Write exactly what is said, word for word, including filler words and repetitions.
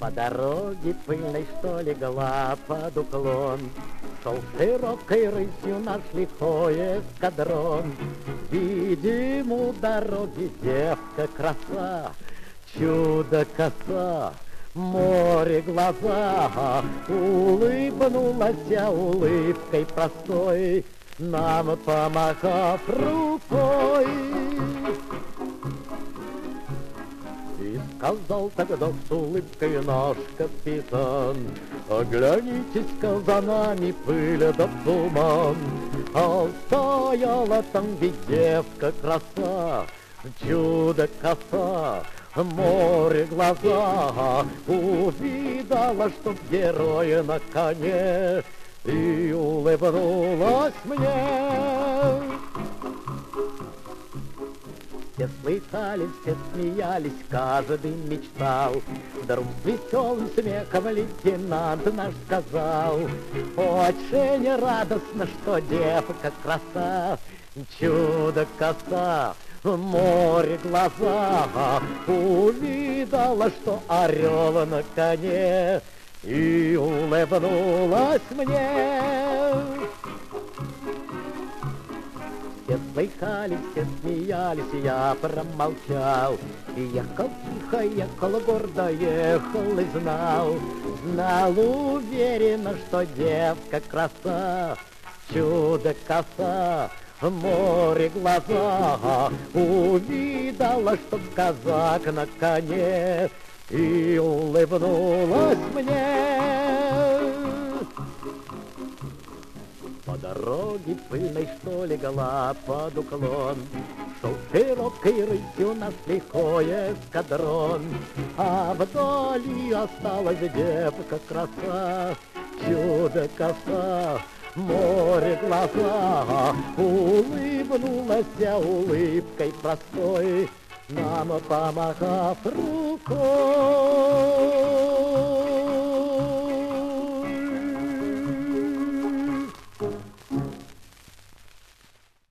По дороге пыльной, что легла под уклон, шел широкой рысью наш лихой эскадрон. Видим у дороги девка краса, чудо-коса, море глаза. Улыбнулась улыбкой простой, нам помахав рукой. И сказал тогда с улыбкой наш капитан: оглянитесь-ка за нами, пыль да туман. А стояла там ведь девка краса, чудо-коса, море глаза. Увидала, что герой на коне, и улыбнулась мне. Все слыхали, все смеялись, каждый мечтал. Вдруг с веселым смехом лейтенант наш сказал: очень радостно, что девка краса, чудо-коса, море глаза. Увидала, что орел на коне, и улыбнулась мне. Все слыхали, все смеялись, я промолчал. И ехал тихо, ехал гордо, ехал и знал. Знал уверенно, что девка краса, чудо-коса, море глаза. Увидала, что казак на коне, и улыбнулась мне. По дороге пыльной, что легла под уклон, шел широкой рысью наш лихой эскадрон. А вдали осталась девка краса, чудо-коса, море глаза. Улыбнулась улыбкой простой, нам помахав рукой.